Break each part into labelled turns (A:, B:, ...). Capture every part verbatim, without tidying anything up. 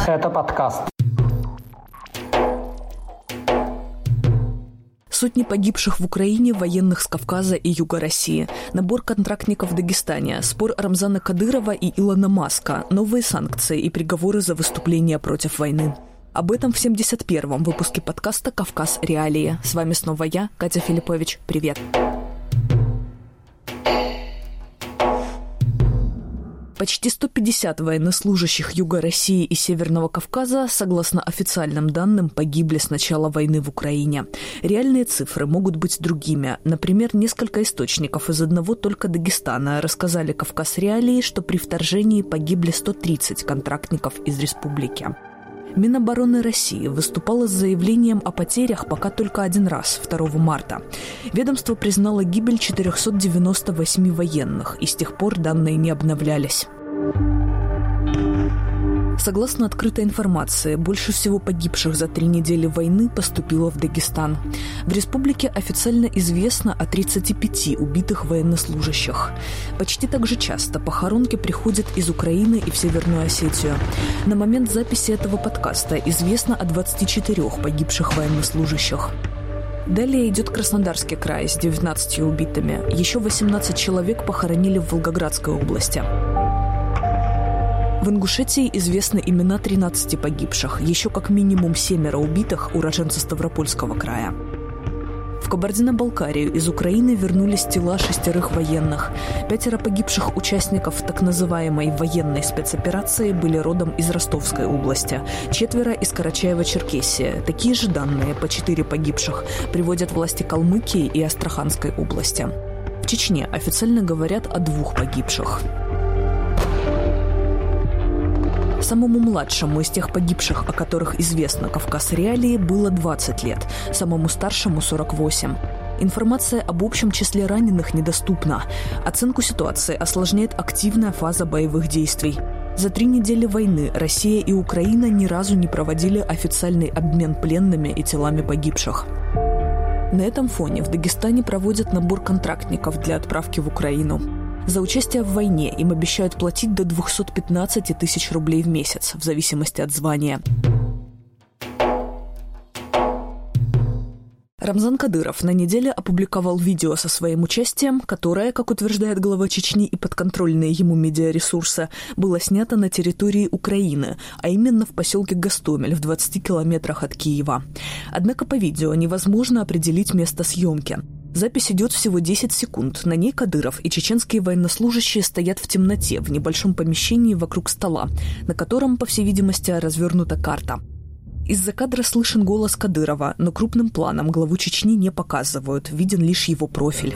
A: Это подкаст.
B: Сотни погибших в Украине, военных с Кавказа и Юга России, набор контрактников в Дагестане, спор Рамзана Кадырова и Илона Маска, новые санкции и приговоры за выступление против войны. Об этом в семьдесят первом выпуске подкаста «Кавказ. Реалии». С вами снова я, Катя Филиппович. Привет. Почти сто пятьдесят военнослужащих Юга России и Северного Кавказа, согласно официальным данным, погибли с начала войны в Украине. Реальные цифры могут быть другими. Например, несколько источников из одного только Дагестана рассказали «Кавказ. Реалии», что при вторжении погибли сто тридцать контрактников из республики. Минобороны России выступало с заявлением о потерях пока только один раз, второго марта. Ведомство признало гибель четыреста девяносто восемь военных, и с тех пор данные не обновлялись. Согласно открытой информации, больше всего погибших за три недели войны поступило в Дагестан. В республике официально известно о тридцати пяти убитых военнослужащих. Почти так же часто похоронки приходят из Украины и в Северную Осетию. На момент записи этого подкаста известно о двадцати четырёх погибших военнослужащих. Далее идет Краснодарский край с девятнадцатью убитыми. Еще восемнадцать человек похоронили в Волгоградской области. В Ингушетии известны имена тринадцати погибших, еще как минимум семеро убитых уроженцы Ставропольского края. В Кабардино-Балкарию из Украины вернулись тела шестерых военных. Пятеро погибших участников так называемой военной спецоперации были родом из Ростовской области, четверо из Карачаево-Черкесии. Такие же данные, по четыре погибших, приводят власти Калмыкии и Астраханской области. В Чечне официально говорят о двух погибших. Самому младшему из тех погибших, о которых известно «Кавказ. Реалии», было двадцать лет, самому старшему – сорок восемь. Информация об общем числе раненых недоступна. Оценку ситуации осложняет активная фаза боевых действий. За три недели войны Россия и Украина ни разу не проводили официальный обмен пленными и телами погибших. На этом фоне в Дагестане проводят набор контрактников для отправки в Украину. За участие в войне им обещают платить до двести пятнадцать тысяч рублей в месяц, в зависимости от звания. Рамзан Кадыров на неделе опубликовал видео со своим участием, которое, как утверждает глава Чечни и подконтрольные ему медиаресурсы, было снято на территории Украины, а именно в поселке Гостомель в двадцати километрах от Киева. Однако по видео невозможно определить место съемки. Запись идет всего десять секунд. На ней Кадыров и чеченские военнослужащие стоят в темноте в небольшом помещении вокруг стола, на котором, по всей видимости, развернута карта. Из-за кадра слышен голос Кадырова, но крупным планом главу Чечни не показывают, виден лишь его профиль.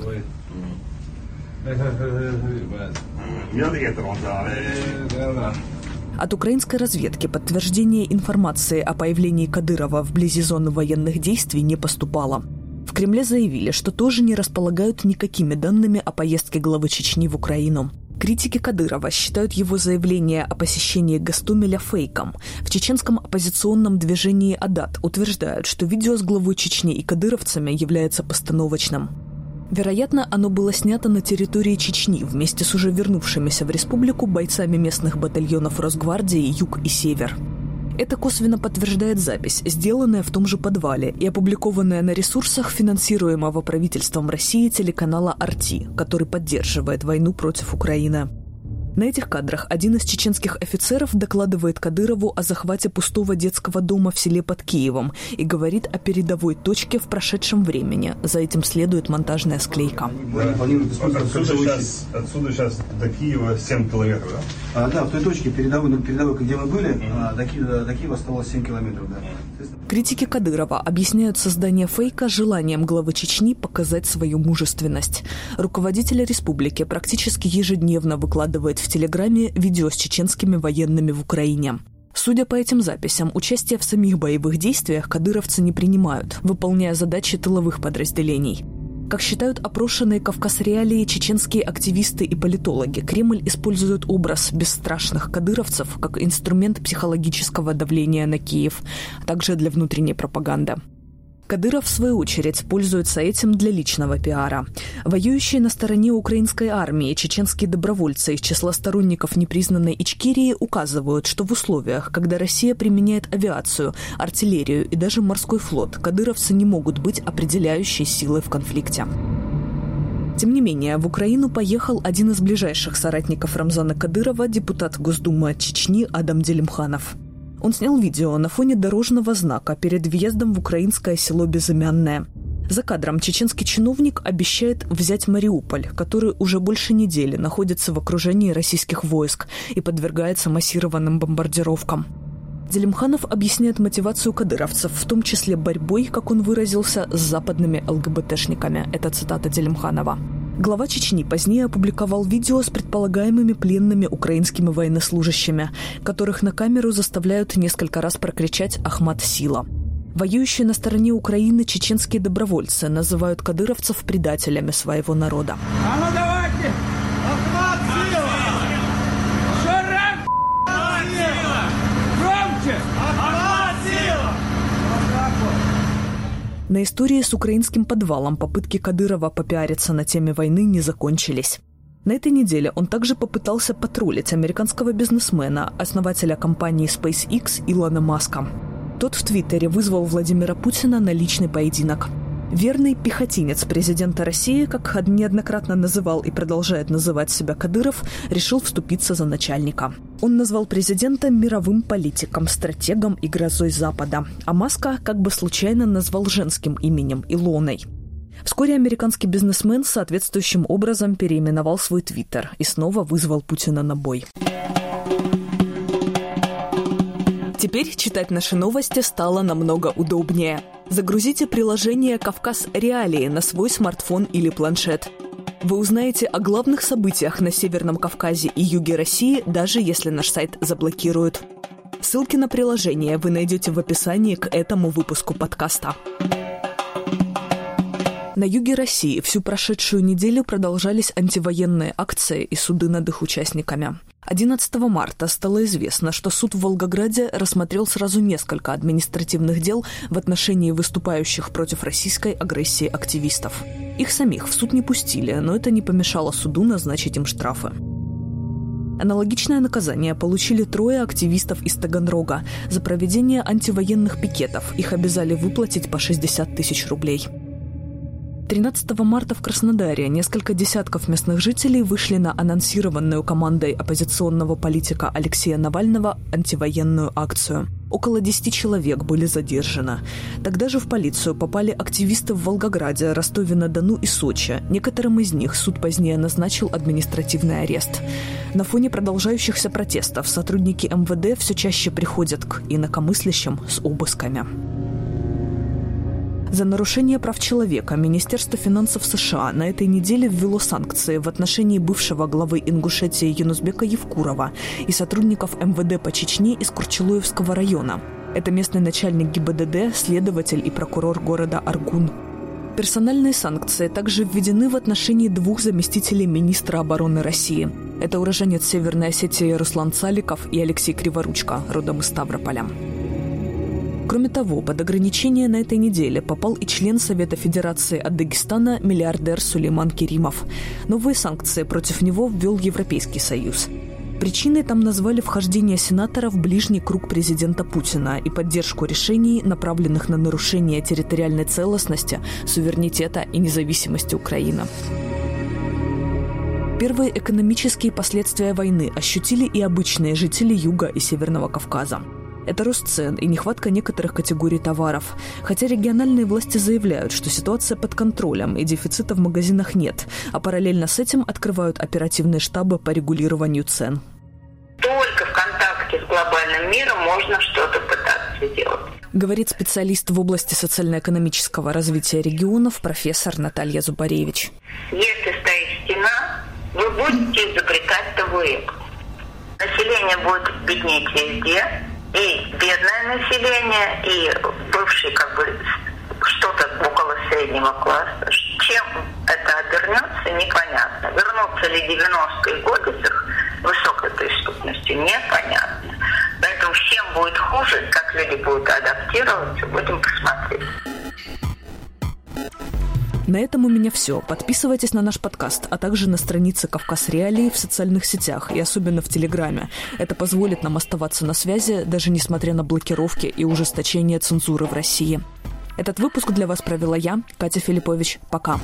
B: От украинской разведки подтверждение информации о появлении Кадырова вблизи зоны военных действий не поступало. В Кремле заявили, что тоже не располагают никакими данными о поездке главы Чечни в Украину. Критики Кадырова считают его заявление о посещении Гостомеля фейком. В чеченском оппозиционном движении «Адат» утверждают, что видео с главой Чечни и кадыровцами является постановочным. Вероятно, оно было снято на территории Чечни вместе с уже вернувшимися в республику бойцами местных батальонов Росгвардии «Юг» и «Север». Это косвенно подтверждает запись, сделанная в том же подвале и опубликованная на ресурсах финансируемого правительством России телеканала «Арти», который поддерживает войну против Украины. На этих кадрах один из чеченских офицеров докладывает Кадырову о захвате пустого детского дома в селе под Киевом и говорит о передовой точке в прошедшем времени. За этим следует монтажная склейка.
C: Отсюда сейчас, отсюда сейчас до Киева семь километров, да?
D: А, да, в той точке передовой, передовой, где мы были, mm-hmm. а, до, Киева, до Киева оставалось семь километров, да.
B: Критики Кадырова объясняют создание фейка желанием главы Чечни показать свою мужественность. Руководитель республики практически ежедневно выкладывает в Телеграме видео с чеченскими военными в Украине. Судя по этим записям, участие в самих боевых действиях кадыровцы не принимают, выполняя задачи тыловых подразделений. Как считают опрошенные «Кавказ. Реалии» чеченские активисты и политологи, Кремль использует образ бесстрашных кадыровцев как инструмент психологического давления на Киев, а также для внутренней пропаганды. Кадыров, в свою очередь, пользуется этим для личного пиара. Воюющие на стороне украинской армии чеченские добровольцы из числа сторонников непризнанной Ичкерии указывают, что в условиях, когда Россия применяет авиацию, артиллерию и даже морской флот, кадыровцы не могут быть определяющей силой в конфликте. Тем не менее, в Украину поехал один из ближайших соратников Рамзана Кадырова, депутат Госдумы Чечни Адам Делимханов. Он снял видео на фоне дорожного знака перед въездом в украинское село Безымянное. За кадром чеченский чиновник обещает взять Мариуполь, который уже больше недели находится в окружении российских войск и подвергается массированным бомбардировкам. Делимханов объясняет мотивацию кадыровцев, в том числе борьбой, как он выразился, с западными ЛГБТшниками. Это цитата Делимханова. Глава Чечни позднее опубликовал видео с предполагаемыми пленными украинскими военнослужащими, которых на камеру заставляют несколько раз прокричать «Ахмат Сила». Воюющие на стороне Украины чеченские добровольцы называют кадыровцев предателями своего народа.
A: А ну давайте! Ахмат Сила! Шарам! Сила! Громче! Ахмат Сила!
B: На истории с украинским подвалом попытки Кадырова попиариться на теме войны не закончились. На этой неделе он также попытался потроллить американского бизнесмена, основателя компании SpaceX Илона Маска. Тот в Твиттере вызвал Владимира Путина на личный поединок. Верный пехотинец президента России, как неоднократно называл и продолжает называть себя Кадыров, решил вступиться за начальника. Он назвал президента мировым политиком, стратегом и грозой Запада, а Маска как бы случайно назвал женским именем Илоной. Вскоре американский бизнесмен соответствующим образом переименовал свой твиттер и снова вызвал Путина на бой. Теперь читать наши новости стало намного удобнее. Загрузите приложение «Кавказ Реалии» на свой смартфон или планшет. Вы узнаете о главных событиях на Северном Кавказе и юге России, даже если наш сайт заблокируют. Ссылки на приложение вы найдете в описании к этому выпуску подкаста. На юге России всю прошедшую неделю продолжались антивоенные акции и суды над их участниками. одиннадцатого марта стало известно, что суд в Волгограде рассмотрел сразу несколько административных дел в отношении выступающих против российской агрессии активистов. Их самих в суд не пустили, но это не помешало суду назначить им штрафы. Аналогичное наказание получили трое активистов из Таганрога за проведение антивоенных пикетов. Их обязали выплатить по шестьдесят тысяч рублей. тринадцатого марта в Краснодаре несколько десятков местных жителей вышли на анонсированную командой оппозиционного политика Алексея Навального антивоенную акцию. Около десяти человек были задержаны. Тогда же в полицию попали активисты в Волгограде, Ростове-на-Дону и Сочи. Некоторым из них суд позднее назначил административный арест. На фоне продолжающихся протестов сотрудники эм вэ дэ все чаще приходят к инакомыслящим с обысками. За нарушение прав человека Министерство финансов США на этой неделе ввело санкции в отношении бывшего главы Ингушетии Юнусбека Евкурова и сотрудников эм вэ дэ по Чечне из Курчелуевского района. Это местный начальник гэ бэ дэ дэ, следователь и прокурор города Аргун. Персональные санкции также введены в отношении двух заместителей министра обороны России. Это уроженец Северной Осетии Руслан Цаликов и Алексей Криворучко, родом из Ставрополя. Кроме того, под ограничение на этой неделе попал и член Совета Федерации от Дагестана миллиардер Сулейман Керимов. Новые санкции против него ввел Европейский Союз. Причиной там назвали вхождение сенатора в ближний круг президента Путина и поддержку решений, направленных на нарушение территориальной целостности, суверенитета и независимости Украины. Первые экономические последствия войны ощутили и обычные жители Юга и Северного Кавказа. Это рост цен и нехватка некоторых категорий товаров. Хотя региональные власти заявляют, что ситуация под контролем и дефицита в магазинах нет, а параллельно с этим открывают оперативные штабы по регулированию цен.
E: Только в контакте с глобальным миром можно что-то пытаться сделать.
B: Говорит специалист в области социально-экономического развития регионов профессор Наталья Зубаревич.
E: Если стоит стена, вы будете изобретать ТВЭ. Население будет беднеть везде. И бедное население, и бывший как бы что-то около среднего класса. Чем это обернется, непонятно. Вернутся ли девяностые годы с их высокой преступностью, непонятно. Поэтому всем будет хуже, как люди будут адаптироваться, будем посмотреть.
B: На этом у меня все. Подписывайтесь на наш подкаст, а также на страницы «Кавказ Реалии» в социальных сетях и особенно в Телеграме. Это позволит нам оставаться на связи, даже несмотря на блокировки и ужесточение цензуры в России. Этот выпуск для вас провела я, Катя Филиппович. Пока.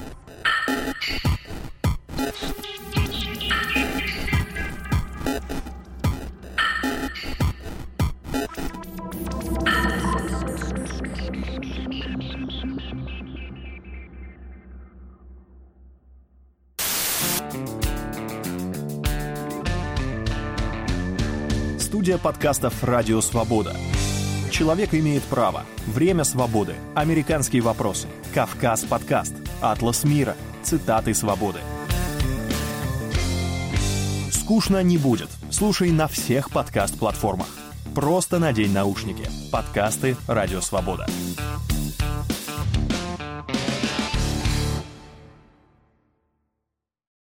F: Студия подкастов «Радио Свобода». Человек имеет право. Время свободы. Американские вопросы. Кавказ подкаст. Атлас мира. Цитаты свободы. Скучно не будет. Слушай на всех подкаст-платформах. Просто надень наушники. Подкасты «Радио Свобода».